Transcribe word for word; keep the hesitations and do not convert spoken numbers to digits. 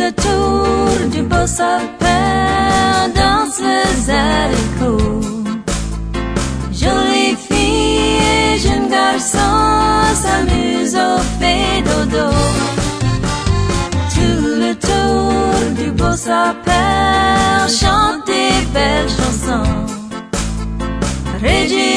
le tour du beau sapin dansent les haricots. Jolies filles et jeunes garçons s'amusent au fait dodo. Tout le tour du beau sapin chante des belles chansons. Régi